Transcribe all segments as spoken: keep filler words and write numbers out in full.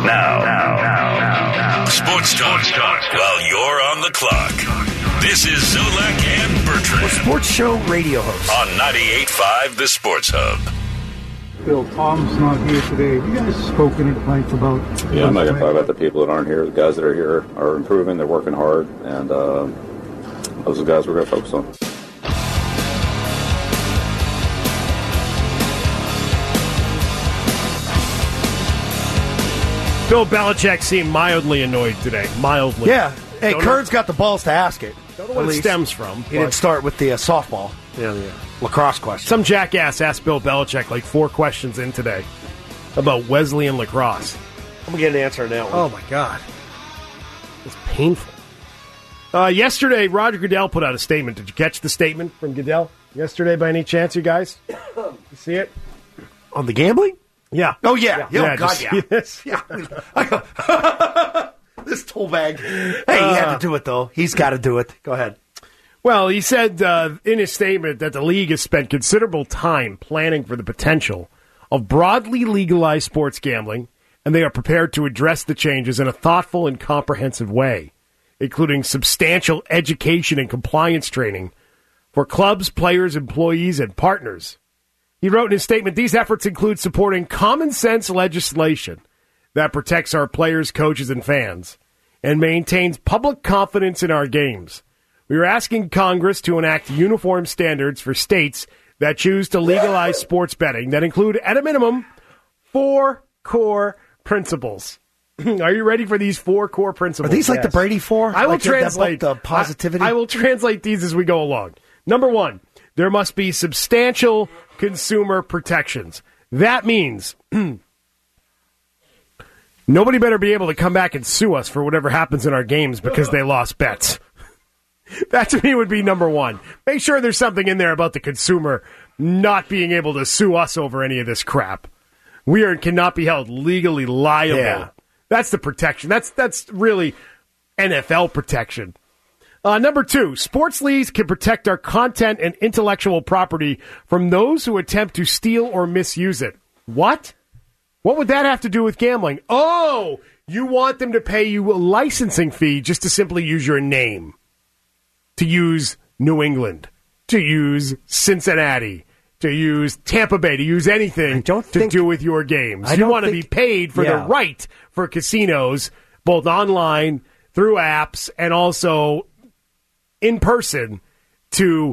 now, now, now, now. Sports talk, Sports talk while you're on the clock. This is Zolak and Bertrand. We're Sports Show radio hosts. On ninety-eight point five The Sports Hub. Bill, Tom's not here today. Have you guys spoken at length about... Yeah, I'm not going to talk about the people that aren't here. The guys that are here are improving. They're working hard. And uh, those are the guys we're going to focus on. Bill Belichick seemed mildly annoyed today. Mildly. Yeah. Hey, Don't Kern's know. got the balls to ask it. Don't know what it stems from. He didn't start with the uh, softball. Yeah, the uh, lacrosse question. Some jackass asked Bill Belichick like four questions in today about Wesleyan lacrosse. I'm going to get an answer on that one. Oh, my God. It's painful. Uh, yesterday, Roger Goodell put out a statement. Did you catch the statement from Goodell yesterday by any chance, you guys? You see it? On the gambling? Yeah. Oh, yeah. yeah. yeah Oh, God, just yeah. see this? yeah. This toll bag. Hey, he had to do it, though. He's got to do it. Go ahead. Well, he said uh, in his statement that the league has spent considerable time planning for the potential of broadly legalized sports gambling, and they are prepared to address the changes in a thoughtful and comprehensive way, including substantial education and compliance training for clubs, players, employees, and partners. He wrote in his statement, these efforts include supporting common sense legislation that protects our players, coaches, and fans, and maintains public confidence in our games. We are asking Congress to enact uniform standards for states that choose to legalize sports betting that include, at a minimum, four core principles. Are you ready for these four core principles? Are these like Yes. the Brady Four? I will like translate the positivity. I, I will translate these as we go along. Number one, there must be substantial consumer protections. That means nobody better be able to come back and sue us for whatever happens in our games because they lost bets. That to me would be number one. Make sure there's something in there about the consumer not being able to sue us over any of this crap. We are cannot be held legally liable. Yeah. That's the protection. That's that's really N F L protection. Uh, number two, sports leagues can protect our content and intellectual property from those who attempt to steal or misuse it. What? What would that have to do with gambling? Oh, you want them to pay you a licensing fee just to simply use your name. To use New England. To use Cincinnati. To use Tampa Bay. To use anything don't to think, do with your games. I You don't want to think, be paid for yeah. the right for casinos, both online, through apps, and also in person to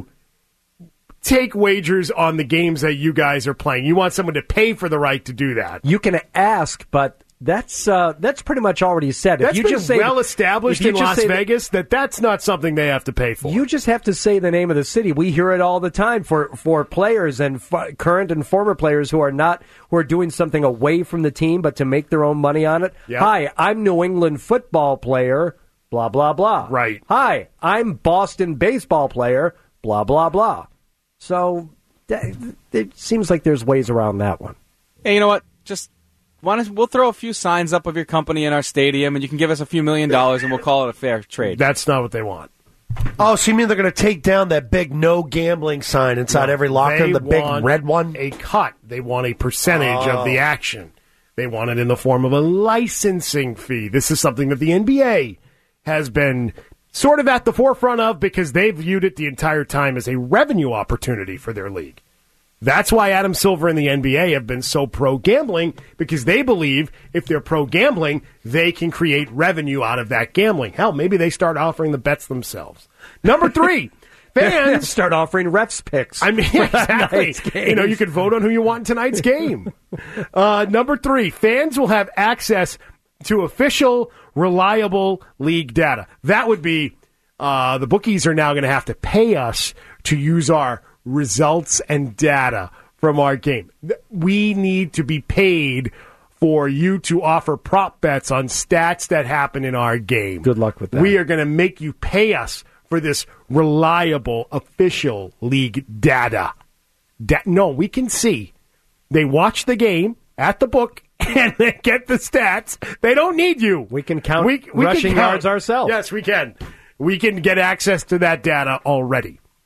take wagers on the games that you guys are playing. You want someone to pay for the right to do that. You can ask, but that's uh, that's pretty much already said. That's if you been just say, well established if you in just Las say Vegas that that's not something they have to pay for. You just have to say the name of the city. We hear it all the time for, for players and f- current and former players who are not who are doing something away from the team, but to make their own money on it. Yep. Hi, I'm New England football player. Blah blah blah. Right. Hi, I'm Boston baseball player. Blah blah blah. So that, it seems like there's ways around that one. Hey, you know what? Just want to, we'll throw a few signs up of your company in our stadium, and you can give us a few million dollars, and we'll call it a fair trade. That's not what they want. Oh, so you mean they're going to take down that big no gambling sign inside No, every locker, they the big want red one? A cut. They want a percentage Oh. of the action. They want it in the form of a licensing fee. This is something that the N B A has been sort of at the forefront of because they've viewed it the entire time as a revenue opportunity for their league. That's why Adam Silver and the N B A have been so pro-gambling, because they believe if they're pro-gambling, they can create revenue out of that gambling. Hell, maybe they start offering the bets themselves. Number three, fans... start offering refs picks. I mean, exactly. You know, you could vote on who you want in tonight's game. Uh, number three, fans will have access to official, reliable league data. That would be uh, the bookies are now going to have to pay us to use our results and data from our game. We need to be paid for you to offer prop bets on stats that happen in our game. Good luck with that. We are going to make you pay us for this reliable, official league data. Da- no, we can see. They watch the game at the book and they get the stats. They don't need you. We can count we, we rushing can count. yards ourselves. Yes, we can. We can get access to that data already.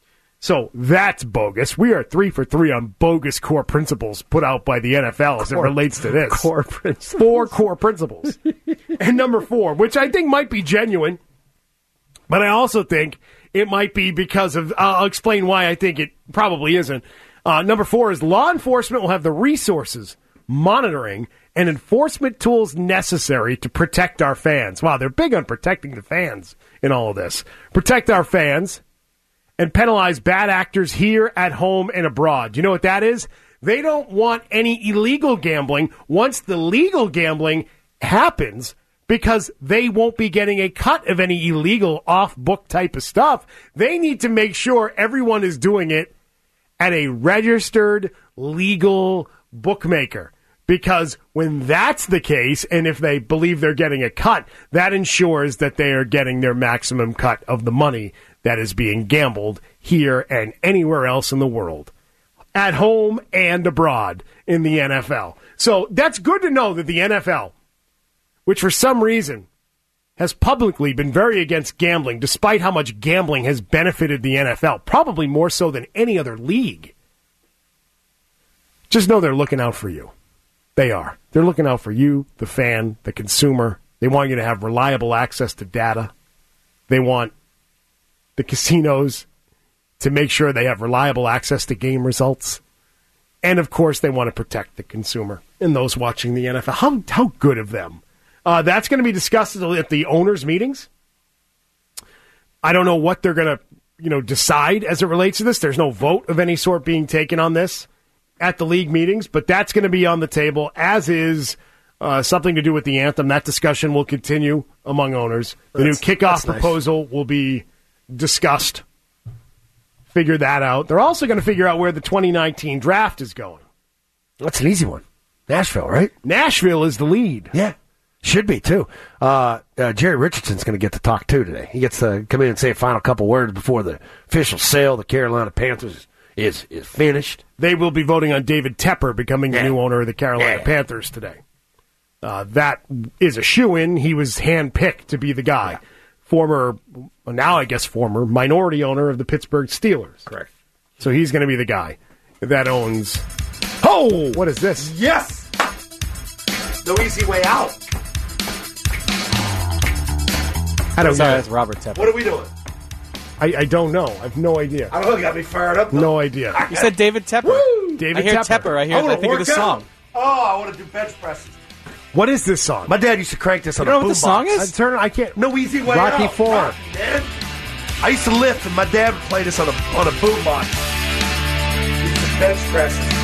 So that's bogus. We are three for three on bogus core principles put out by the N F L as core, it relates to this. Core principles. Four core principles. And number four, which I think might be genuine, but I also think it might be because of, I'll explain why I think it probably isn't. Uh, number four is law enforcement will have the resources, monitoring, and enforcement tools necessary to protect our fans. Wow, they're big on protecting the fans in all of this. Protect our fans and penalize bad actors here, at home, and abroad. You know what that is? They don't want any illegal gambling once the legal gambling happens, because they won't be getting a cut of any illegal off-book type of stuff. They need to make sure everyone is doing it at a registered, legal bookmaker. Because when that's the case, and if they believe they're getting a cut, that ensures that they are getting their maximum cut of the money that is being gambled here and anywhere else in the world, at home and abroad in the N F L. So that's good to know that the N F L, which for some reason has publicly been very against gambling, despite how much gambling has benefited the N F L, probably more so than any other league, just know they're looking out for you. They are. They're looking out for you, the fan, the consumer. They want you to have reliable access to data. They want the casinos to make sure they have reliable access to game results. And, of course, they want to protect the consumer and those watching the N F L. How, how good of them. Uh, that's going to be discussed at the owners' meetings. I don't know what they're going to you know, decide as it relates to this. There's no vote of any sort being taken on this at the league meetings, but that's going to be on the table, as is uh, something to do with the anthem. That discussion will continue among owners. The that's, new kickoff proposal nice. will be discussed. Figure that out. They're also going to figure out where the twenty nineteen draft is going. That's an easy one. Nashville, right? Nashville is the lead. Yeah. Should be, too. Uh, uh, Jerry Richardson's going to get to talk, too, today. He gets to come in and say a final couple words before the official sale of the Carolina Panthers is, is finished. They will be voting on David Tepper becoming yeah. the new owner of the Carolina yeah. Panthers today. Uh, that is a shoo-in. He was handpicked to be the guy. Yeah. Former, now I guess former, minority owner of the Pittsburgh Steelers. Correct. So he's going to be the guy that owns... Oh! What is this? Yes! No easy way out. I don't Sorry, know. that's Robert Tepper. What are we doing? I, I don't know. I have no idea. I don't know. You got me fired up, though. No idea. You said David Tepper. Woo! David I hear Tepper. Tepper. I hear. I, I think of the out. song. Oh, I want to do bench presses. What is this song? My dad used to crank this on you a know what the boombox. song is? I turn. I can't. No easy way Rocky out. Four. Rocky, man. I used to lift, and my dad would play this on a on a boombox. These are bench presses.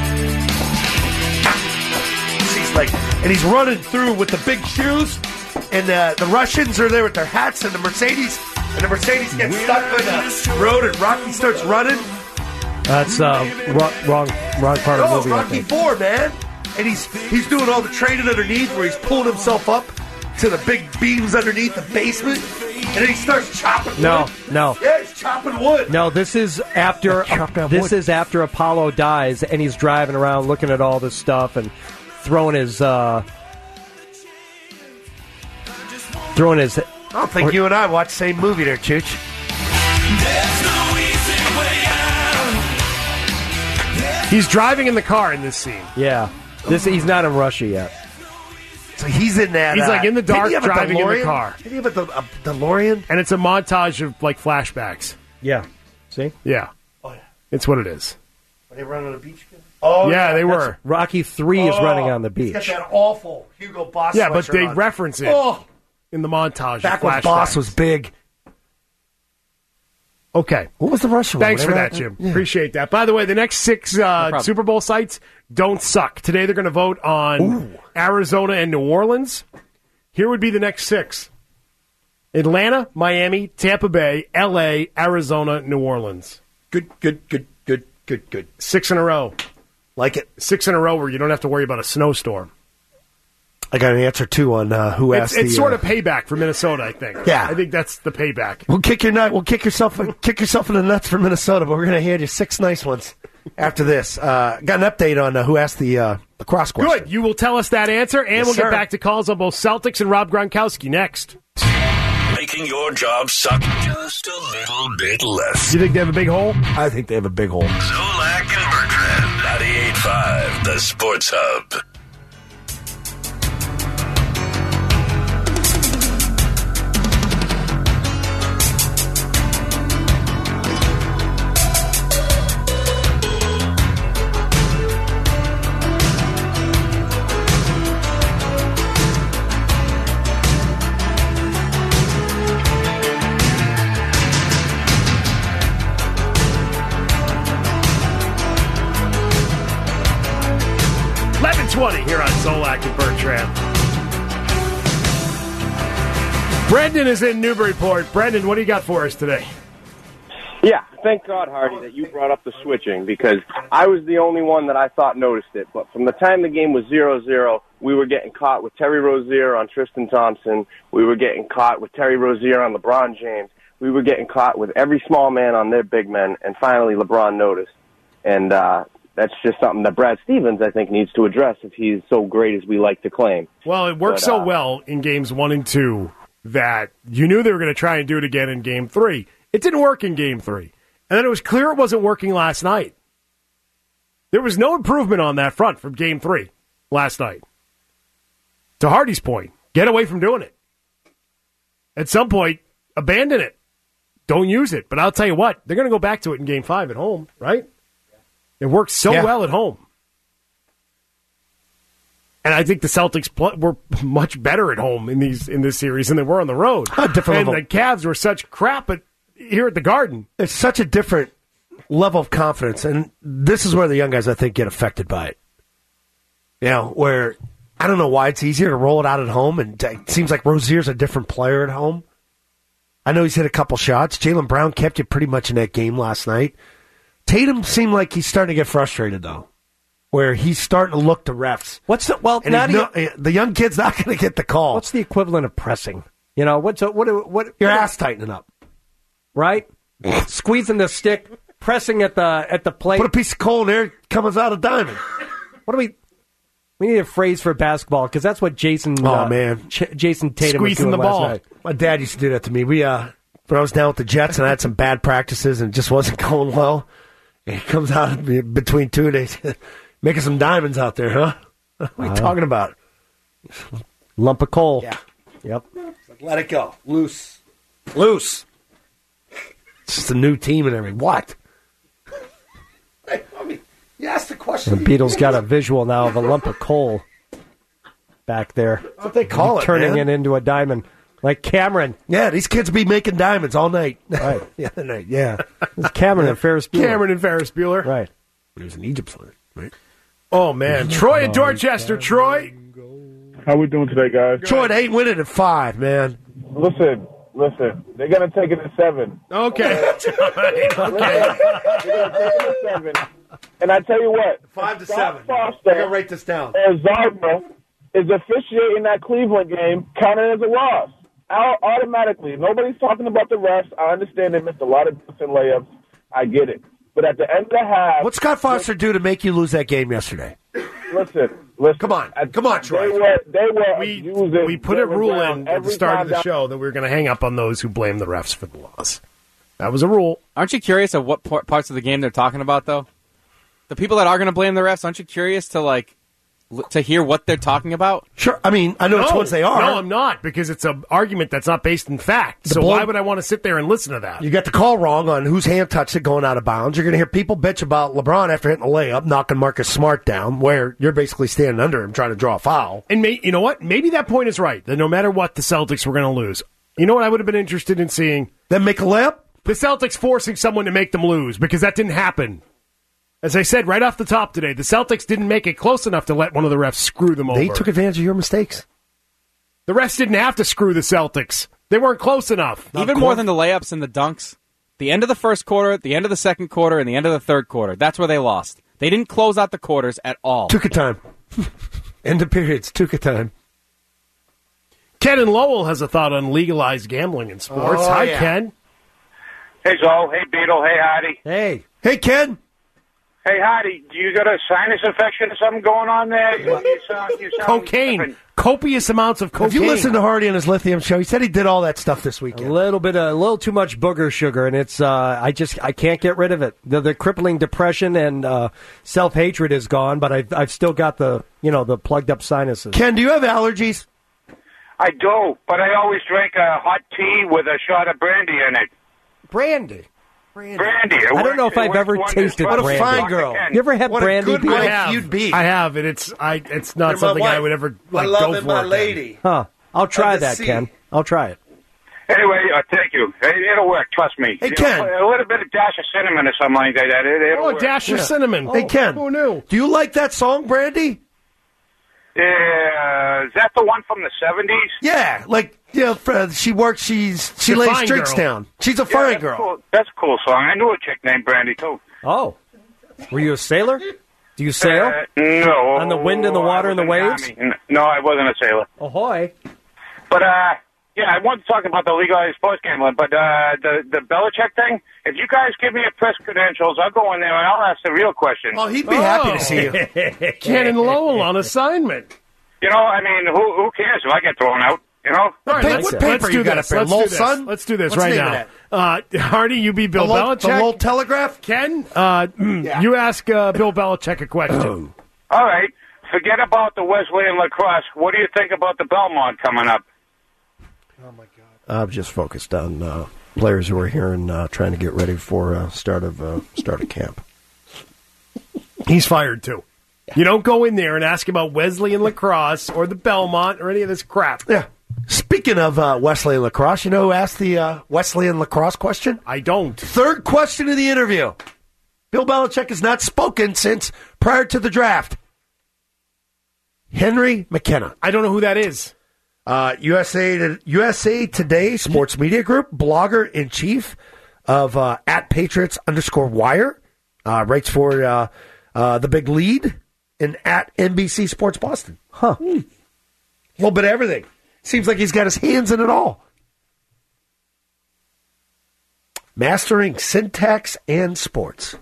He's like, and he's running through with the big shoes, and uh, the Russians are there with their hats, and the Mercedes, and the Mercedes gets stuck in the road, and Rocky starts running. That's uh, wrong, wrong, wrong part of the Oh, movie. I Rocky think. Four, man, and he's he's doing all the training underneath, where he's pulling himself up to the big beams underneath the basement, and then he starts chopping No, wood. no. Yeah, he's chopping wood. No, this is after this is after Apollo dies, and he's driving around looking at all this stuff and throwing his uh, throwing his. I don't think you and I watched the same movie there, Chooch. He's driving in the car in this scene. Yeah, this he's not in Russia yet. So he's in that. He's uh, like in the didn't dark he have a driving in the DeLorean? car. Did he have a, De- a DeLorean? And it's a montage of like flashbacks. Yeah, see, Yeah, Oh, yeah. it's what it is. Were they running on the beach? Oh, yeah, they were. Rocky Three is Oh, running on the He's beach. got that awful Hugo Boss. Yeah, but sweatshirt they on. reference it Oh, in the montage. back of when Boss flashbacks. was big. Okay. What was the Russian Thanks one? for Whatever that, Jim. Yeah. Appreciate that. By the way, the next six uh, problem. Super Bowl sites don't suck. Today they're going to vote on Ooh. Arizona and New Orleans. Here would be the next six: Atlanta, Miami, Tampa Bay, L A, Arizona, New Orleans. Good, good, good, good, good, good. Six in a row. Like it. Six in a row where you don't have to worry about a snowstorm. I got an answer, too, on uh, who It's, asked it's the... sort uh, of payback for Minnesota, I think. Yeah. I think that's the payback. We'll kick your nut. We'll kick yourself. Kick yourself in the nuts for Minnesota. But we're going to hand you six nice ones after this. Uh, got an update on uh, who asked the uh, the cross question. Good. You will tell us that answer, and Yes, we'll sir. get back to calls on both Celtics and Rob Gronkowski next. making your job suck just a little bit less. You think they have a big hole? I think they have a big hole. Zolak and Bertrand, ninety-eight point five, the Sports Hub. twenty here on Zolak and Bertrand. Brendan is in Newburyport. Brendan, what do you got for us today? Yeah, thank God, Hardy, that you brought up the switching, because I was the only one that I thought noticed it. But from the time the game was zero zero, we were getting caught with Terry Rozier on Tristan Thompson. We were getting caught with Terry Rozier on LeBron James. We were getting caught with every small man on their big men, and finally LeBron noticed. And uh, that's just something that Brad Stevens, I think, needs to address if he's so great as we like to claim. Well, it worked but, so uh, well in games one and two that you knew they were going to try and do it again in game three. It didn't work in game three. And then it was clear it wasn't working last night. There was no improvement on that front from game three last night. To Hardy's point, get away from doing it. At some point, abandon it. Don't use it. But I'll tell you what, they're going to go back to it in game five at home, right? It works so Yeah. well at home. And I think the Celtics pl- were much better at home in these in this series than they were on the road. A different and level. the Cavs were such crap at, here at the Garden. It's such a different level of confidence, and this is where the young guys, I think, get affected by it. You know, where I don't know why it's easier to roll it out at home, and it seems like Rozier's a different player at home. I know he's hit a couple shots. Jaylen Brown kept you pretty much in that game last night. Tatum seemed like he's starting to get frustrated, though, where he's starting to look to refs. What's the well? And Not he's even, no- the young kid's not going to get the call. what's the equivalent of pressing? You know, what's a, what? What? Your what, ass tightening up. right? Squeezing the stick, pressing at the at the plate. Put a piece of coal in there, it comes out a diamond. What do we? We need a phrase for basketball because that's what Jason. Oh, uh, man. Ch- Jason Tatum was Squeezing doing the last ball. night. My dad used to do that to me. We uh, when I was down with the Jets and I had some bad practices and it just wasn't going well. And he comes out between two days, making some diamonds out there, huh? What are you talking about? Lump of coal. Yeah. Yep. Let it go. Loose. Loose. It's just a new team and everything. What? I mean, you asked the question. The Beatles got a visual now of a lump of coal back there. That's what they call it, Turning man. it into a diamond. Like Cameron. Yeah, these kids be making diamonds all night. Right. the other night, yeah. It's Cameron and Ferris Bueller. Cameron and Ferris Bueller. Right. He was in Egypt for it, right? Oh, man. Troy in Dorchester. Troy. How we doing today, guys? Troy, they ain't winning at five, man. Listen, listen. They're gonna take it to seven. Okay. All right. Okay. They're gonna take it to seven. And I tell you what, Five to Scott seven. I Foster gotta write this down. or Zarba is officiating that Cleveland game, counted as a loss. Au- automatically. Nobody's talking about the refs. I understand they missed a lot of different layups. I get it. But at the end of the half, What's Scott Foster do to make you lose that game yesterday? listen, listen. Come on. At- Come on, Troy. They were, they were We, using we put a Jaylen rule Brown in at the every start time of the down- show that we were going to hang up on those who blame the refs for the loss. That was a rule. Aren't you curious of what par- parts of the game they're talking about, though? The people that are going to blame the refs, aren't you curious to like l- to hear what they're talking about? Sure. I mean, I know which ones they are. No, I'm not, because it's an argument that's not based in fact. So blow- why would I want to sit there and listen to that? You got the call wrong on whose hand touched it going out of bounds. You're going to hear people bitch about LeBron after hitting a layup, knocking Marcus Smart down, where you're basically standing under him trying to draw a foul. And may, you know what? Maybe that point is right, that no matter what, the Celtics were going to lose. You know what I would have been interested in seeing? Then make a layup? The Celtics forcing someone to make them lose, because that didn't happen. As I said right off the top today, the Celtics didn't make it close enough to let one of the refs screw them over. They took advantage of your mistakes. The refs didn't have to screw the Celtics. They weren't close enough. Even more than the layups and the dunks. The end of the first quarter, the end of the second quarter, and the end of the third quarter. That's where they lost. They didn't close out the quarters at all. Took a time. End of periods. Took a time. Ken in Lowell has a thought on legalized gambling in sports. Oh, Hi, yeah. Ken. Hey, Joe. Hey, Beetle. Hey, Heidi. Hey. Hey, Ken. Hey, Heidi. Do you got a sinus infection or something going on there? You, you sound, you sound Cocaine. different. copious amounts of cocaine. If you listen to Hardy on his Lithium show, he said he did all that stuff this weekend. A little bit, a little too much booger sugar, and it's uh, I just I can't get rid of it. The, the crippling depression and uh, self hatred is gone, but I've I've still got the you know the plugged up sinuses. Ken, do you have allergies? I do, but I always drink a hot tea with a shot of brandy in it. Brandy. Brandy. brandy. It I don't works, know if I've ever works tasted wonders. brandy. What a fine girl. You ever had What brandy? a good Peter? wife I have. you'd be. I have, and it's I. It's not You're my something I wife. would ever like my love go and for. my Ken. lady. Huh. I'll try Of the that, sea. Ken. I'll try it. Anyway, uh, thank you. It, it'll work. Trust me. Hey, You Ken. know, a little bit of dash of cinnamon or something like that. It, it'll Oh, work. dash of cinnamon. Hey, Ken, Who knew? do you like that song, Brandy? Uh, is that the one from the seventies? Yeah, like yeah, fr- she works. She's she She's a lays fine drinks girl. down. She's a Yeah, fine that's girl. Cool. That's a cool song. I knew a chick named Brandy too. Oh, were you a sailor? Do you sail Uh, no. on the wind and the water I and the was waves? in the Army. No, I wasn't a sailor. Ahoy! But uh, yeah, I wanted to talk about the legalized sports gambling. But uh, the the Belichick thing. If you guys give me a press credentials, I'll go in there and I'll ask the real question. Oh, he'd be happy to see you. Ken and Lowell on assignment. You know, I mean, who who cares if I get thrown out? You know. All right, pa- let's, what let's paper do you got this. up there? Let's Lowell do this. Sun? Let's do this What's the right name now. of Uh, Hardy, you be Bill the Lowell, Belichick. the Lowell Telegraph? Ken, uh, mm, Yeah. you ask uh, Bill Belichick a question. All right. Forget about the Wesleyan lacrosse. What do you think about the Belmont coming up? I'm just focused on uh, players who are here and uh, trying to get ready for uh, start of uh, start of camp. He's fired too. You don't go in there and ask about Wesleyan lacrosse or the Belmont or any of this crap. Yeah. Speaking of uh, Wesleyan lacrosse, you know who asked the uh, Wesleyan lacrosse question? I don't. Third question of the interview. Bill Belichick has not spoken since prior to the draft. Henry McKenna. I don't know who that is. Uh, U S A to, U S A Today Sports Media Group, blogger in chief of uh, at Patriots underscore Wire, uh, writes for uh, uh, the Big Lead and at N B C Sports Boston. Huh. Hmm. A little bit of everything. Seems like he's got his hands in it all. Mastering syntax and sports.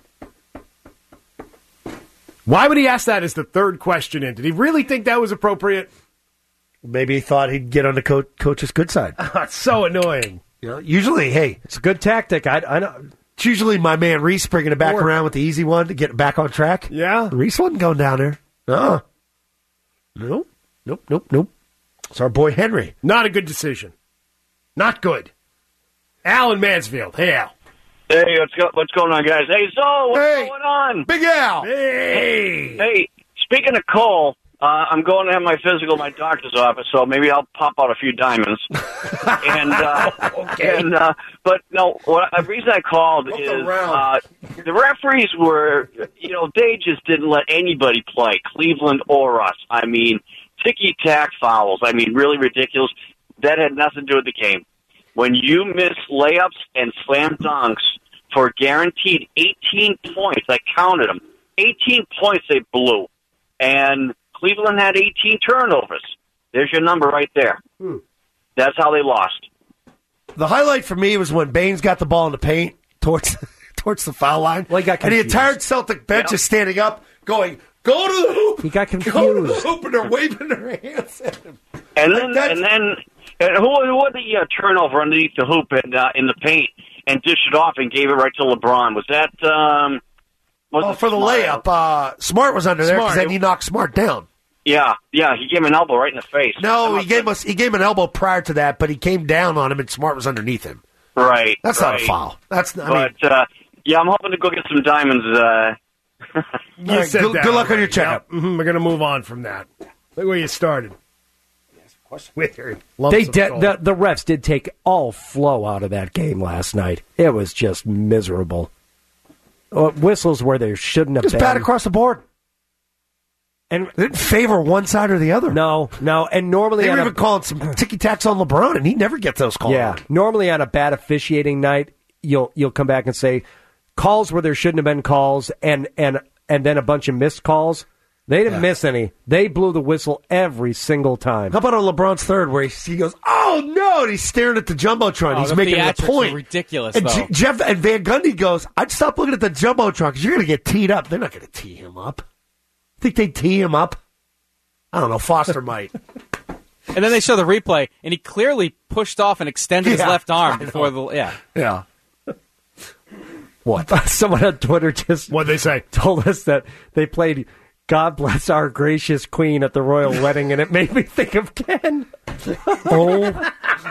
Why would he ask that as the third question in? Did he really think that was appropriate? Maybe he thought he'd get on the co- coach's good side. That's so annoying. You know, usually, hey, It's a good tactic. I, I know. it's usually my man Reese bringing it back Or- around with the easy one to get it back on track. Yeah. Reese wasn't going down there. Uh-uh. Nope. Nope, nope, nope. It's our boy Henry. Not a good decision. Not good. Al in Mansfield. Hey, Al. Hey, what's, go- what's going on, guys? Hey, Zo, what's Hey. going on? Big Al. Hey. Hey, speaking of Cole, uh, I'm going to have my physical at my doctor's office, so maybe I'll pop out a few diamonds. and uh, Okay. and uh, but no, what the reason I called Look is around. uh, the referees were, you know, they just didn't let anybody play, Cleveland or us. I mean, ticky tack fouls. I mean, really ridiculous. That had nothing to do with the game. When you miss layups and slam dunks for guaranteed eighteen points, I counted them. eighteen points they blew. And Cleveland had eighteen turnovers. There's your number right there. Hmm. That's how they lost. The highlight for me was when Baines got the ball in the paint towards towards the foul line. Well, he got and the confused. entire Celtic bench Yeah. is standing up going, go to the hoop. He got Go to the confused. hoop, and they're waving their hands at him. And Like then, that's- and then, and who, who had the uh, turnover underneath the hoop and uh, in the paint and dished it off and gave it right to LeBron? Was that? Um, was Oh, it for the Smart? layup, uh, Smart was under there because Smart. then he knocked Smart down. Yeah, yeah. He gave him an elbow right in the face. No, That he gave must us he gave him an elbow prior to that, but he came down on him and Smart was underneath him. have- Right. That's right. not a foul. That's not, I mean, But uh, yeah, I'm hoping to go get some diamonds. Uh, You All right, said good- that good luck on your already. checkup. Yep. Mhm, we're going to move on from that. Look where you started. With your lumps They of de- gold. the, the refs did take all flow out of that game last night. It was just miserable. Uh, whistles where they shouldn't have just been. bad across the board. And They didn't favor one side or the other. no, no, and normally They on were a, even calling some ticky tacks on LeBron, and he never gets those calls. yeah, normally on a bad officiating night, you'll you'll come back and say calls where there shouldn't have been calls, and and and then a bunch of missed calls. They didn't Yeah. miss any. They blew the whistle every single time. How about on LeBron's third, where he, he goes, "Oh no!" and he's staring at the jumbotron. Oh, he's the making a theatrics point. were ridiculous, And though. J- Jeff and Van Gundy goes, "I'd stop looking at the jumbotron because you're going to get teed up." They're not going to tee him up. Think they tee him up? I don't know. Foster might. And then they show the replay, and he clearly pushed off and extended his Yeah, left arm I before know. the yeah. Yeah. What? Someone on Twitter just what they say told us that they played "God Bless Our Gracious Queen" at the royal wedding, and it made me think of Ken. Oh.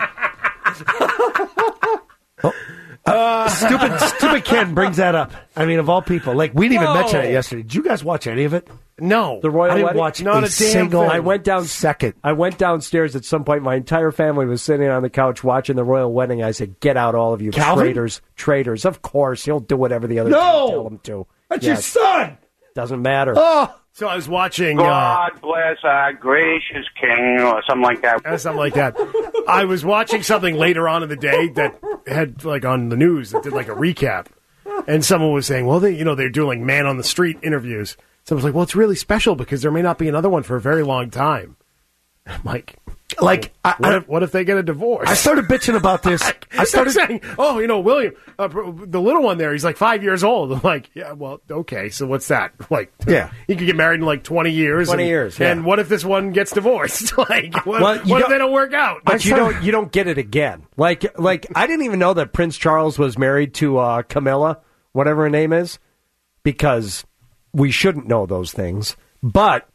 Uh, stupid, stupid Ken brings that up. I mean, of all people, like we didn't even No. mention it yesterday. Did you guys watch any of it? No, The royal I didn't wedding? watch Not a, a damn single. thing. I went down second. I went downstairs at some point. My entire family was sitting on the couch watching the royal wedding. I said, "Get out, all of you Calvin? traitors, traitors!" Of course, he'll do whatever the other No! people tell him to. That's Yes. your son. Doesn't matter. Oh, So I was watching uh, God bless our gracious king, or something like that. uh, something like that. I was watching something later on in the day that had like on the news that did like a recap, and someone was saying, "Well, they, you know, they're doing like man on the street interviews." So I was like, "Well, it's really special because there may not be another one for a very long time." I'm like, like I, what I, if what if they get a divorce? I started bitching about this. I started saying, "Oh, you know, William, uh, the little one there, he's like five years old." I'm like, "Yeah, well, okay, so what's that? Like, Yeah. he could get married in like twenty years. twenty and, years, yeah. And what if this one gets divorced? like, what, Well, you what if don't- they don't work out? But you don't you don't get it again. Like like I didn't even know that Prince Charles was married to uh, Camilla, whatever her name is, because we shouldn't know those things. But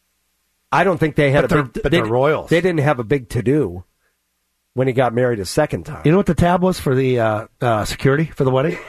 I don't think they had But a they're- big. but they, they're royals. They didn't have a big to do when he got married a second time. You know what the tab was for the uh, uh, security for the wedding?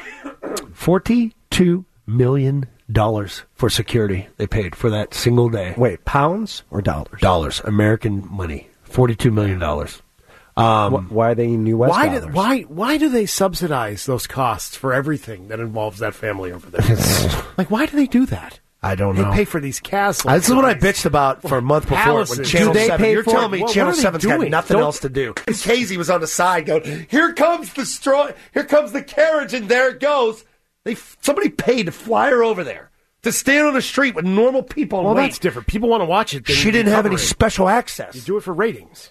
Forty-two million dollars for security they paid for that single day. Wait, pounds or dollars? Dollars, American money. Forty-two million dollars. Um, Wh- why are they in U S Why dollars? do, why why do they subsidize those costs for everything that involves that family over there? like, why do they do that? I don't They know. pay for these castles. Uh, this is what I these bitched about for a month before palaces. when Channel Do they seven. pay You're for telling it? me What- what Channel are they seven's got doing? nothing Don't- else to do. And Casey was on the side going, "Here comes the straw. Here comes the carriage, and there it goes." They somebody paid to fly her over there to stand on the street with normal people. And Well, wait. that's different. People want to watch it. They She need to didn't have cover any it. special access. You do it for ratings.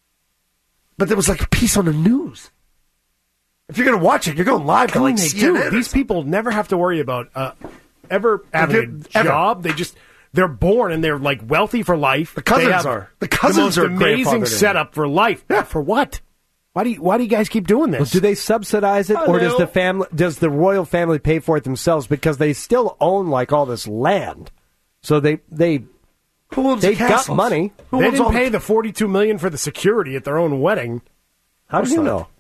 But there was like a piece on the news. If you're going to watch it, you're going live to like they C N N. do. or These people never have to worry about uh, ever having did- a ever. job. They just they're born and they're like wealthy for life. The cousins They have are. The cousins the are most amazing grandfathered in. setup for life. Yeah. For what? Why do you Why do you guys keep doing this? Well, do they subsidize it, I or does know. the family, does the royal family pay for it themselves? Because they still own like all this land, so they they Who owns they the got castles? money. Who they owns didn't all pay the... the forty-two million for the security at their own wedding. How do you not. know?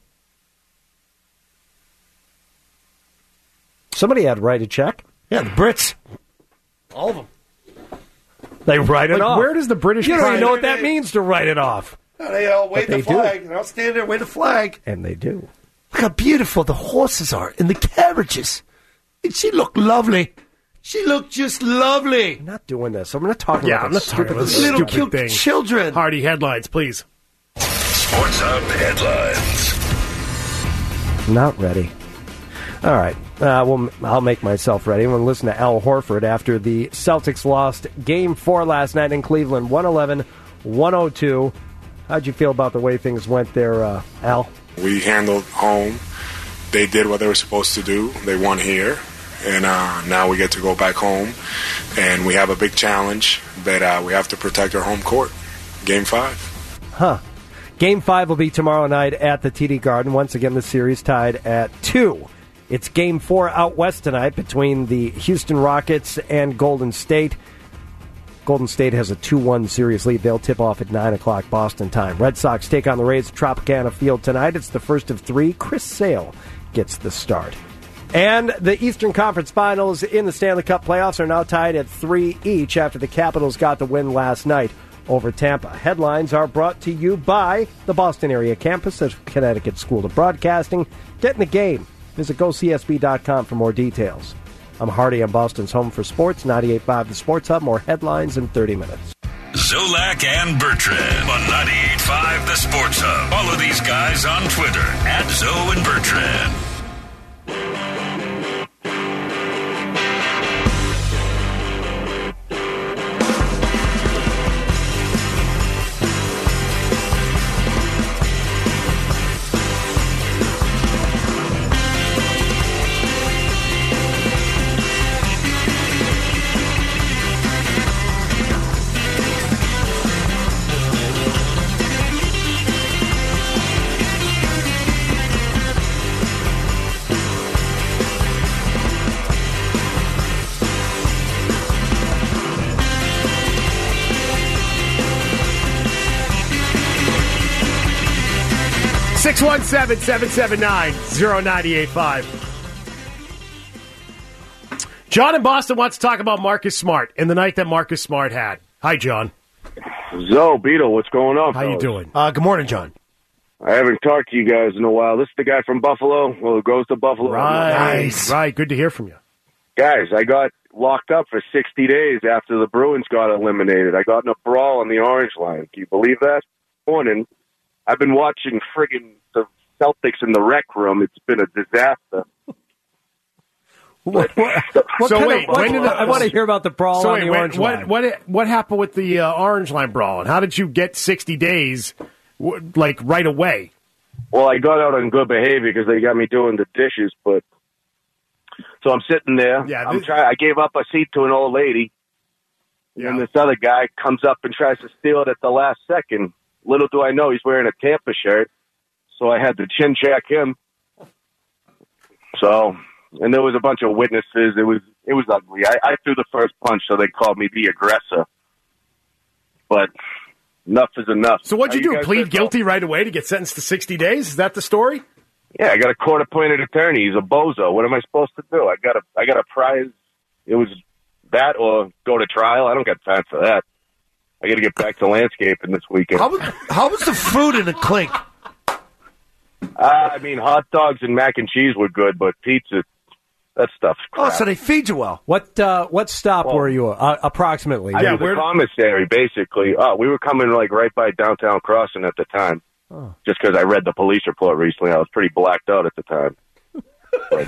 Somebody had to write a check. Yeah, the Brits. All of them. They write it Like, off. where does the British You don't even prime- know what that means to write it off. They all wave they the do. flag. And I'll stand there, wave the flag. And they do. Look how beautiful the horses are and the carriages. And she looked lovely. She looked just lovely. I'm not doing this. I'm not talking Yeah, about I'm that not talking stupid about this Little stupid cute thing. children. Hardy headlines, please. Sports Hub headlines. Not ready. All right. Uh, well, I'll make myself ready. I'm going to listen to Al Horford after the Celtics lost Game four last night in Cleveland, one eleven one oh two. How'd you feel about the way things went there, uh, Al? We handled home. They did what they were supposed to do. They won here. And uh, now we get to go back home. And we have a big challenge that uh, we have to protect our home court. Game five. Huh. Game five will be tomorrow night at the T D Garden. Once again, the series tied at two. It's game four out west tonight between the Houston Rockets and Golden State. Golden State has a two one series lead. They'll tip off at nine o'clock Boston time. Red Sox take on the Rays at Tropicana Field tonight. It's the first of three. Chris Sale gets the start. And the Eastern Conference Finals in the Stanley Cup playoffs are now tied at three each after the Capitals got the win last night over Tampa. Headlines are brought to you by the Boston area campus of Connecticut School of Broadcasting. Get in the game. Visit go c s b dot com for more details. I'm Hardy on Boston's Home for Sports, ninety-eight point five The Sports Hub. More headlines in thirty minutes. Zolak and Bertrand on ninety-eight point five The Sports Hub. Follow these guys on Twitter at Zoe and Bertrand. six one seven, seven seven nine, zero nine eight five. John in Boston wants to talk about Marcus Smart and the night that Marcus Smart had. Hi, John. Zo, Beetle, what's going on, How fellas? you doing? Uh, good morning, John. I haven't talked to you guys in a while. This is the guy from Buffalo. Well, it goes to Buffalo. Right, right. Good to hear from you. Guys, I got locked up for sixty days after the Bruins got eliminated. I got in a brawl on the Orange Line. Can you believe that? Morning. I've been watching friggin' the Celtics in the rec room. It's been a disaster. What, what, what So kind wait, of, when did the- I want to hear about the brawl So on wait, the when- Orange what, Line. what what happened with the uh, Orange Line brawl, and how did you get sixty days, w- like right away? Well, I got out on good behavior because they got me doing the dishes, but so I'm sitting there. Yeah, I'm this- trying. I gave up a seat to an old lady, Yeah. and this other guy comes up and tries to steal it at the last second. Little do I know, he's wearing a Tampa shirt, so I had to chin check him. So, and there was a bunch of witnesses. It was it was ugly. I, I threw the first punch, so they called me the aggressor. But enough is enough. So what'd you Are do? guys Plead good? guilty right away to get sentenced to sixty days? Is that the story? Yeah, I got a court-appointed attorney. He's a bozo. What am I supposed to do? I got a, I got a prize. It was that or go to trial. I don't got time for that. I got to get back to landscaping this weekend. How was, how was the food in the clink? Uh, I mean, hot dogs and mac and cheese were good, but pizza, that stuff's crap. Oh, so they feed you well. What uh, what stop Well, were you uh, approximately? I was a commissary, basically. Oh, we were coming like right by downtown Crossing at the time. Oh. Just because I read the police report recently, I was pretty blacked out at the time. but,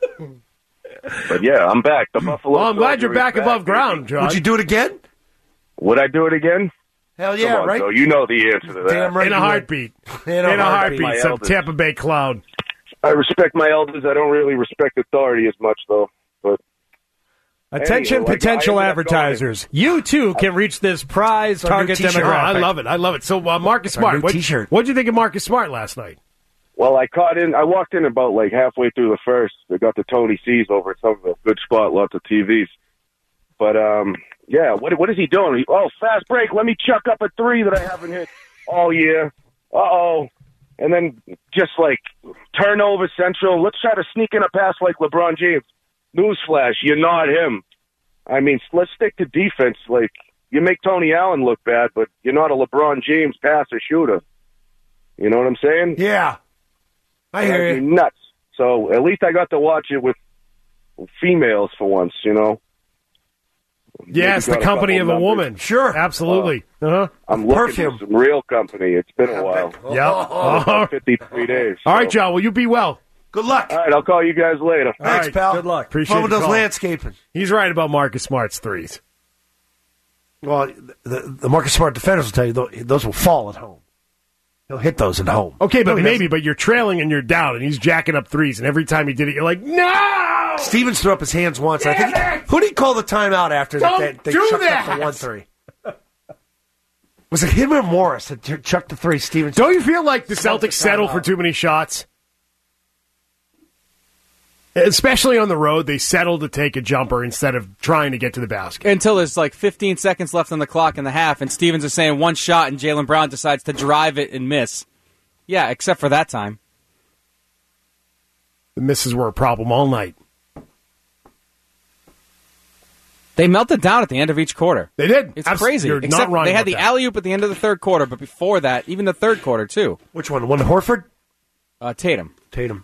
but yeah, I'm back. The Buffalo. Well, I'm glad you're Soldier is back above ground, John. Would you do it again? Would I do it again? Hell yeah, Come on, right? Joe, you know the answer to that. Damn right In a you would. heartbeat. In In a a heartbeat. heartbeat. My Some elders. Tampa Bay clown. I respect my elders. I don't really respect authority as much, though. But Attention, Anyway, like, potential I ended up going advertisers. You, too, can reach this prize our new target t-shirt. Oh, demographic. I love it. I love it. So uh, Marcus Our Smart, new what, t-shirt. what'd you think of Marcus Smart last night? Well, I caught in. I walked in about like halfway through the first. I got the Tony C's over at some of the good spot, lots of T Vs. But um, yeah, what what is he doing? He, oh, fast break. Let me chuck up a three that I haven't hit all year. Uh oh. And then just like turnover central. Let's try to sneak in a pass like LeBron James. Newsflash, you're not him. I mean, let's stick to defense. Like, you make Tony Allen look bad, but you're not a LeBron James passer shooter. You know what I'm saying? Yeah. I hear Drives you. me nuts. So at least I got to watch it with females for once, you know? Yes, the got a company couple of a numbers. woman. Sure. Absolutely. Uh-huh. I'm looking Perfume. for some real company. It's been a while. Yep. Uh-huh. fifty-three days. All right, so- John. Well, you be well. Good luck. All right, I'll call you guys later. All Thanks, right, pal. good luck. Appreciate Fun with the those call. landscaping. He's right about Marcus Smart's threes. Well, the, the Marcus Smart defenders will tell you tho- those will fall at home. He'll hit those at home. Okay, but No, he maybe, doesn't. but you're trailing and you're down, and he's jacking up threes, and every time he did it, you're like, no! Stevens threw up his hands once. I think Damn it! who did he call the timeout after that? Don't They, they do chucked that! up the one three. Was it him or Morris that ch- chucked the three? Stevens. Don't you feel like the Smoked the Celtics settle timeout. for too many shots? Especially on the road, they settle to take a jumper instead of trying to get to the basket. Until there's like fifteen seconds left on the clock in the half, and Stevens is saying one shot, and Jaylen Brown decides to drive it and miss. Yeah, except for that time. The misses were a problem all night. They melted down at the end of each quarter. They did. It's Abs- crazy. You're not Except wrong they had about the that. alley-oop at the end of the third quarter, but before that, even the third quarter, too. Which one? One to Horford? Uh, Tatum. Tatum.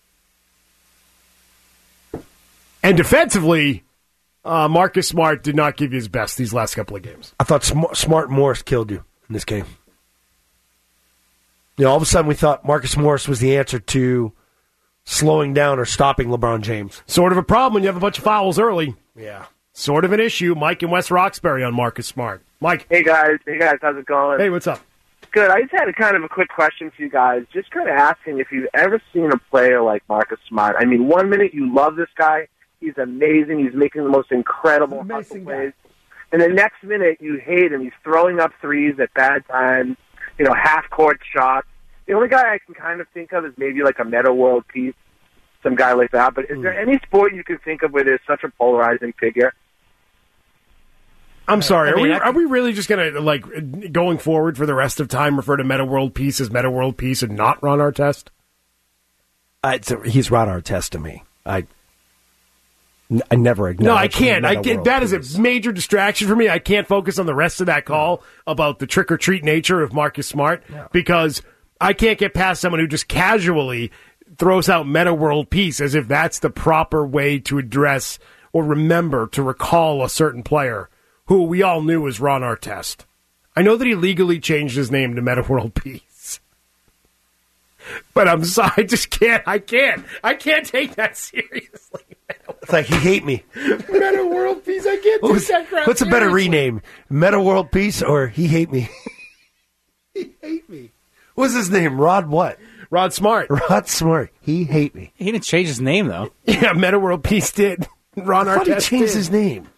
And defensively, uh, Marcus Smart did not give you his best these last couple of games. I thought Sm- Smart Morris killed you in this game. You know, all of a sudden we thought Marcus Morris was the answer to slowing down or stopping LeBron James. Sort of a problem when you have a bunch of fouls early. Yeah. Sort of an issue. Mike in West Roxbury on Marcus Smart. Mike. Hey guys, hey guys, how's it going? Hey, what's up? Good. I just had a kind of a quick question for you guys. Just kind of asking if you've ever seen a player like Marcus Smart. I mean, one minute you love this guy, he's amazing, he's making the most incredible hustle plays, and the next minute you hate him. He's throwing up threes at bad times, you know, half court shots. The only guy I can kind of think of is maybe like a Meta World Peace, some guy like that. But is there any sport you can think of where there's such a polarizing figure? I'm sorry. I Are mean, we I- are we really just going to, like, going forward for the rest of time, refer to Meta World Peace as Meta World Peace and not Ron Artest? Uh, it's a, he's Ron Artest to me. I, I never acknowledge. No, I can't. I Meta get World that Peace. is a major distraction for me. I can't focus on the rest of that call about the trick or treat nature of Marcus Smart because I can't get past someone who just casually throws out Meta World Peace as if that's the proper way to address or remember to recall a certain player who we all knew was Ron Artest. I know that he legally changed his name to Meta World Peace. But I'm sorry, I just can't, I can't, I can't take that seriously. It's like, he hate me. Meta World Peace, I can't take What's, that crap what's a better seriously. rename? Meta World Peace or he hate me? He hate me. What's his name? Rod what? Rod Smart. Rod Smart. He hate me. He didn't change his name, though. Yeah, Meta World Peace did. Ron I thought he Artest changed did. his name.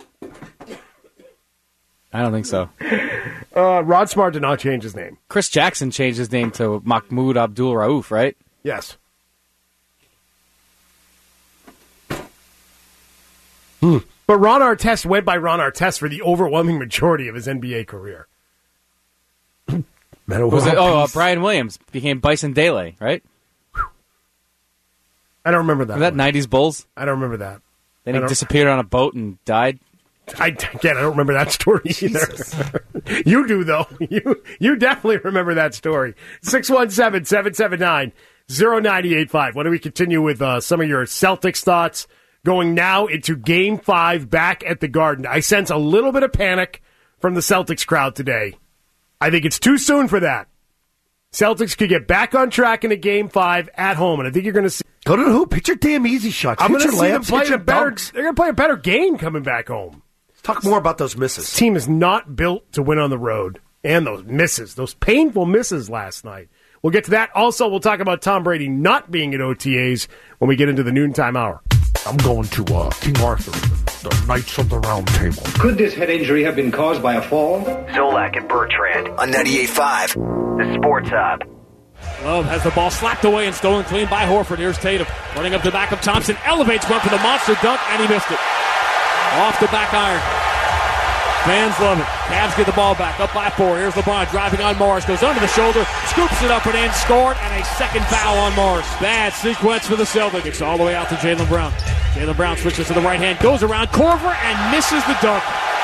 I don't think so. Uh, Rod Smart did not change his name. Chris Jackson changed his name to Mahmoud Abdul Rauf, right? Yes. Hmm. But Ron Artest went by Ron Artest for the overwhelming majority of his N B A career. Meta Was it? World Oh, uh, Peace. Brian Williams became Bison Dele, right? I don't remember that. Was that one. nineties Bulls? I don't remember that. Then I he don't- disappeared on a boat and died. I again, I don't remember that story either. You do though. You you definitely remember that story. six one seven, seven seven nine, zero nine eight five. Why don't we continue with uh, some of your Celtics thoughts going now into Game Five back at the Garden? I sense a little bit of panic from the Celtics crowd today. I think it's too soon for that. Celtics could get back on track in a Game Five at home, and I think you're going to see. Go to the hoop. Hit your damn easy shots. I'm Hit going to your see them layups. play Hit a your better. dunks. They're going to play a better game coming back home. Talk more about those misses. This team is not built to win on the road. And those misses, those painful misses last night. We'll get to that. Also, we'll talk about Tom Brady not being at O T As when we get into the noontime hour. I'm going to uh, King Arthur, the Knights of the Round Table. Could this head injury have been caused by a fall? Zolak and Bertrand on ninety-eight point five, the Sports Hub. Love has the ball slapped away and stolen clean by Horford. Here's Tatum running up the back of Thompson. Elevates, went for the monster dunk, and he missed it. Off the back iron. Fans love it. Cavs get the ball back. Up by four. Here's LeBron driving on Morris. Goes under the shoulder. Scoops it up and in. Scored. And a second foul on Morris. Bad sequence for the Celtics. All the way out to Jaylen Brown. Jaylen Brown switches to the right hand. Goes around Korver and misses the dunk.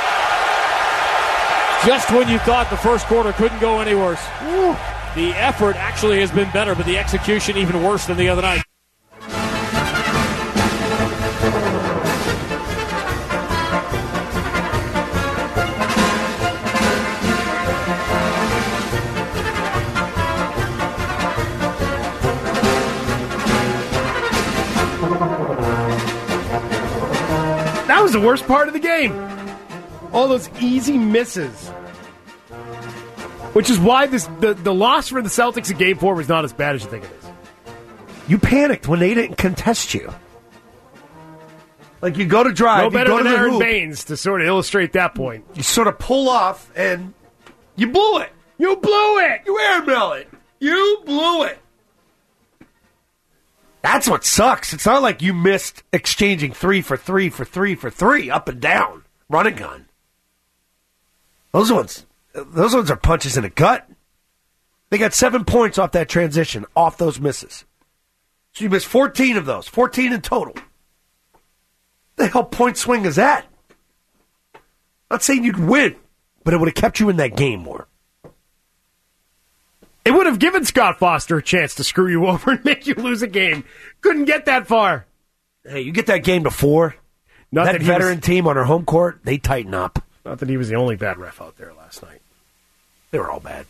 Just when you thought the first quarter couldn't go any worse. Woo. The effort actually has been better, but the execution even worse than the other night. That was the worst part of the game. All those easy misses. Which is why this the, the loss for the Celtics in Game four was not as bad as you think it is. You panicked when they didn't contest you. Like, you go to drive, No you better go to than the Aaron hoop, Baines to sort of illustrate that point. you sort of pull off, and you blew it. You blew it! You airmail it. You blew it. That's what sucks. It's not like you missed exchanging three for three for three for three, up and down, run and gun. Those ones, those ones are punches in the gut. They got seven points off that transition, off those misses. So you missed fourteen of those, fourteen in total. The hell point swing is that? Not saying you'd win, but it would have kept you in that game more. It would have given Scott Foster a chance to screw you over and make you lose a game. Couldn't get that far. Hey, you get that game to four. Not that that he veteran was- team on our home court, they tighten up. Not that he was the only bad ref out there last night. They were all bad.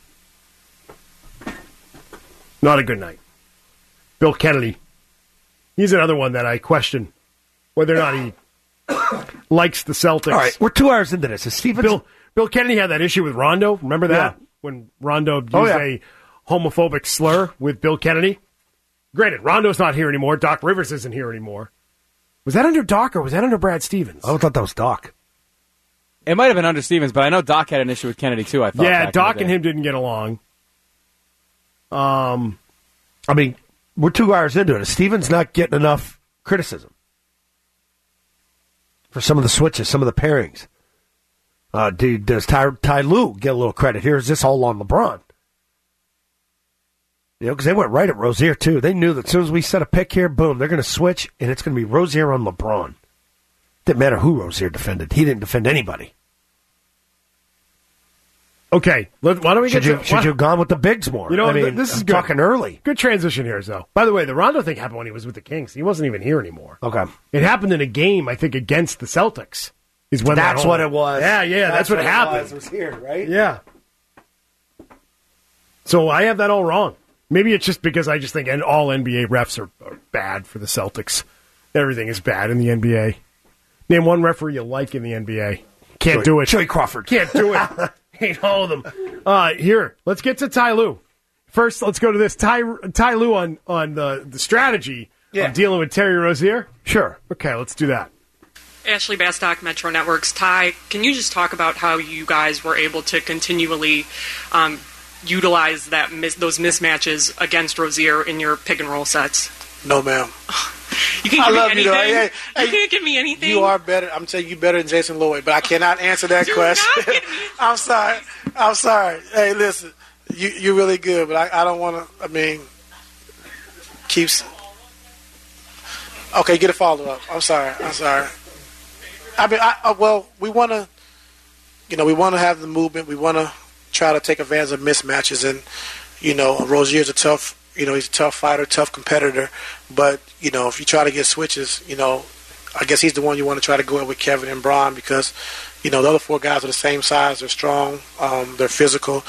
Not a good night. Bill Kennedy. He's another one that I question whether or not he likes the Celtics. All right, we're two hours into this. Is Stevens... Bill, Bill Kennedy had that issue with Rondo. Remember that? Yeah. When Rondo used Oh, yeah. a homophobic slur with Bill Kennedy? Granted, Rondo's not here anymore. Doc Rivers isn't here anymore. Was that under Doc or was that under Brad Stevens? I thought that was Doc. It might have been under Stevens, but I know Doc had an issue with Kennedy too. I thought. Yeah, back Doc in the and day. him didn't get along. Um, I mean, we're two hours into it. Is Stevens not getting enough criticism for some of the switches, some of the pairings? Uh, dude, does Ty, Ty Lue get a little credit here? Is this all on LeBron? You know, because they went right at Rozier, too. They knew that as soon as we set a pick here, boom, they're going to switch, and it's going to be Rozier on LeBron. Didn't matter who Rozier defended. He didn't defend anybody. Okay, let, why don't we should get you, to... Should you have gone with the bigs more? You know, I mean, this is I'm good. talking early. Good transition here, though. By the way, the Rondo thing happened when he was with the Kings. He wasn't even here anymore. Okay. It happened in a game, I think, against the Celtics. Is when That's that what it was. Yeah, yeah, that's, that's what, what happened. It was. It was here, right? Yeah. So I have that all wrong. Maybe it's just because I just think and all N B A refs are, are bad for the Celtics. Everything is bad in the N B A. Name one referee you like in the N B A. Can't Joey, do it. Joey Crawford. Can't do it. Hate all of them. Uh, here, let's get to Ty Lue. First, let's go to this. Ty, Ty Lue on, on the, the strategy yeah. of dealing with Terry Rozier. Sure. Okay, let's do that. Ashley Bastock, Metro Networks. Ty, can you just talk about how you guys were able to continually um, utilize that mis- those mismatches against Rozier in your pick and roll sets? No, ma'am. You can't I give love me you, anything. though. Hey, hey, you can't give me anything. You are better. I'm telling you, you better than Jason Lloyd, but I cannot answer that Do question. not I'm sorry. I'm sorry. Hey, listen, you you're really good, but I, I don't want to. I mean, keeps. Okay, get a follow up. I'm sorry. I'm sorry. I mean, I, uh, well, we want to, you know, we want to have the movement. We want to try to take advantage of mismatches, and you know, Rozier's a tough. You know, he's a tough fighter, tough competitor. But, you know, if you try to get switches, you know, I guess he's the one you want to try to go in with Kevin and Bron because, you know, the other four guys are the same size. They're strong. Um, they're physical.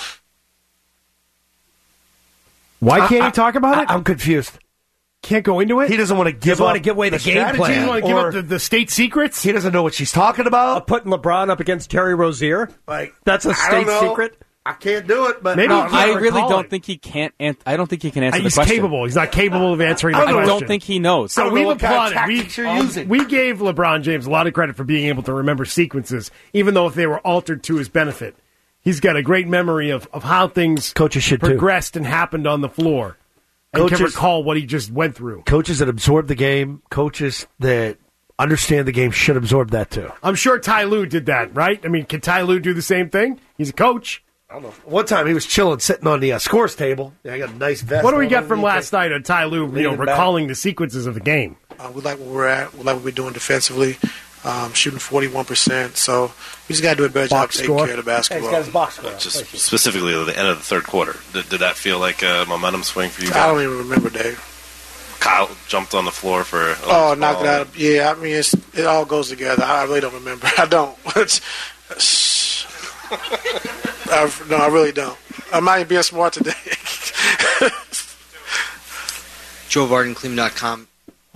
Why can't I, he talk about I, it? I'm confused. Can't go into it? He doesn't want to give want up to give away the, the game strategy. plan. He doesn't want to give up the, the state secrets? He doesn't know what she's talking about. Uh, putting LeBron up against Terry Rozier? Like That's a state secret? I can't do it, but Maybe no, I really recall don't it. think he can't. An- I don't think he can answer He's the question. capable. He's not capable of answering the I question. don't think he knows. So I don't we've know what kind of applauded. We, tactics you're using. we gave LeBron James a lot of credit for being able to remember sequences, even though if they were altered to his benefit. He's got a great memory of, of how things Coaches should too. progressed and happened on the floor. And he can Coaches- recall what he just went through. Coaches that absorb the game, coaches that understand the game should absorb that too. I'm sure Ty Lue did that, right? I mean, can Ty Lue do the same thing? He's a coach. I don't know. One time he was chilling, sitting on the uh, scores table. Yeah, I got a nice vest. What do we on got from underneath last it. night on Ty Lue, you know, Leaning back. recalling the sequences of the game? Uh, we like where we're at. We like what we're doing defensively, um, shooting forty-one percent. So we just got to do a better Box job taking score. care of the basketball. Hey, he's got his box score. Just specifically at the end of the third quarter, did, did that feel like a momentum swing for you I guys? don't even remember, Dave. Kyle jumped on the floor for a Oh, loose knocked ball. it out. Of, yeah, I mean, it's, it all goes together. I really don't remember. I don't. I, no, I really don't. I might be being smart today. Joe Varden, Cleveland dot com.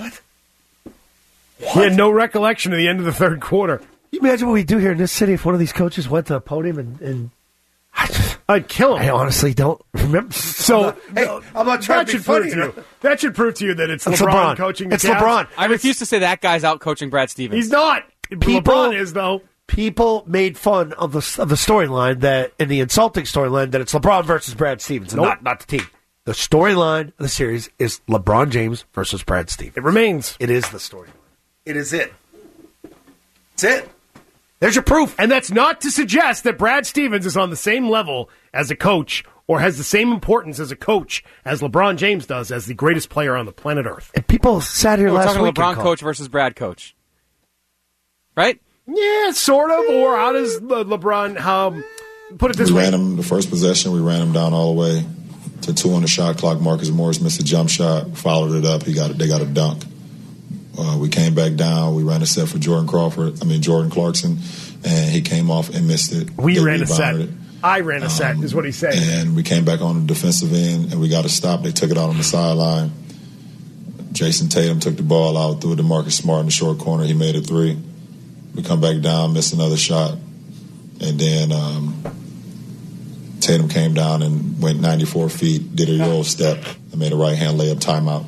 He had no recollection of the end of the third quarter. Can you imagine what we do here in this city if one of these coaches went to a podium and... and I'd kill him. I honestly don't remember. So, I'm not, hey, I'm not trying that to be should prove funny. to you. That should prove to you that it's, It's LeBron, LeBron. coaching the It's Cavs. LeBron. I refuse to say that guy's out coaching Brad Stevens. He's not. People- LeBron is, though. People made fun of the of the storyline that in the insulting storyline that it's LeBron versus Brad Stevens, and Nope. not not the team. The storyline of the series is LeBron James versus Brad Stevens. It remains. It is the storyline. It is it. It's it. There's your proof. And that's not to suggest that Brad Stevens is on the same level as a coach or has the same importance as a coach as LeBron James does as the greatest player on the planet Earth. And people sat here We're last talking week. LeBron and called- coach versus Brad coach, right? Yeah, sort of. Or how does Le- LeBron um, put it this we way? ran him the first possession. We ran him down all the way to two on the shot clock. Marcus Morris missed a jump shot, followed it up. He got it. They got a dunk. Uh, we came back down. We ran a set for Jordan Crawford. I mean Jordan Clarkson, and he came off and missed it. We They ran a set. rebounded it. I ran a set, is what he's saying. And we came back on the defensive end, and we got a stop. They took it out on the sideline. Jason Tatum took the ball out, threw it to Marcus Smart in the short corner. He made a three. We come back down, missed another shot. And then um, Tatum came down and went ninety-four feet, did a Euro step, and made a right-hand layup timeout.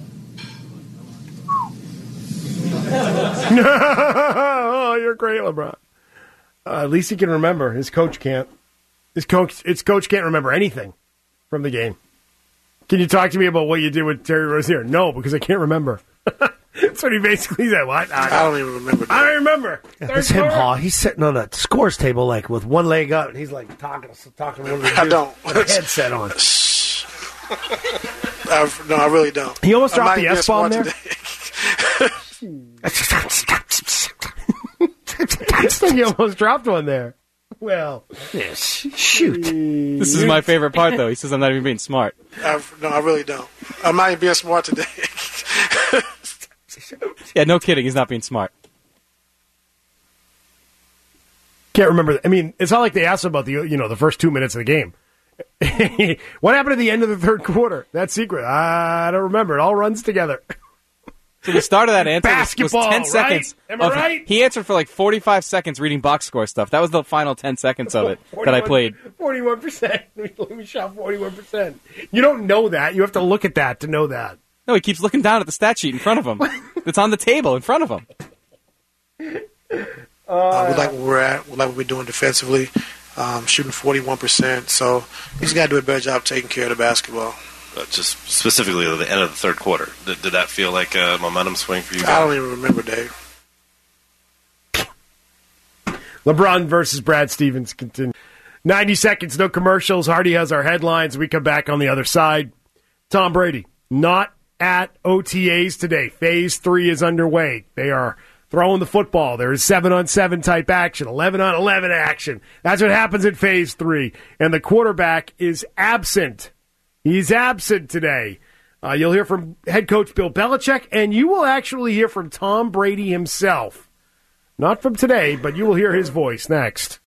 Oh, you're great, LeBron. Uh, at least he can remember. His coach can't. His coach, his coach can't remember anything from the game. Can you talk to me about what you did with Terry Rozier? No, because I can't remember. It's That's what he basically said. What? I don't, I don't even remember. I don't remember. Yeah, Third that's him, quarter? Hall. He's sitting on a scores table like with one leg up, and he's like talking, talking to one of the dudes I don't. with a headset on. I, no, I really don't. He almost I'm dropped not the even S-bomb smart there. I think he almost dropped one there. Well, yes. Shoot. This is my favorite part, though. He says I'm not even being smart. I, no, I really don't. I'm not even being smart today. Yeah, no kidding. He's not being smart. Can't remember. I mean, it's not like they asked about the you know the first two minutes of the game. What happened at the end of the third quarter? That secret. I don't remember. It all runs together. So the start of that answer was- Basketball, was ten right? seconds. Am I of- right? He answered for like forty-five seconds reading box score stuff. That was the final ten seconds of it that I played. Forty-one percent. We shot forty-one percent. You don't know that. You have to look at that to know that. No, he keeps looking down at the stat sheet in front of him. It's on the table in front of him. Uh, we like where we're at. We like what we're doing defensively. Um, shooting forty-one percent. So he's got to do a better job taking care of the basketball. Uh, just specifically at the end of the third quarter, did, did that feel like a momentum swing for you guys? I don't even remember, Dave. LeBron versus Brad Stevens continue. ninety seconds, no commercials. Hardy has our headlines. We come back on the other side. Tom Brady, not at O T As today. Phase three is underway. They are throwing the football. There is seven on seven type action, eleven on eleven action. That's what happens in phase three. And the quarterback is absent. He's absent today. Uh, you'll hear from head coach Bill Belichick, and you will actually hear from Tom Brady himself. Not from today, but you will hear his voice next.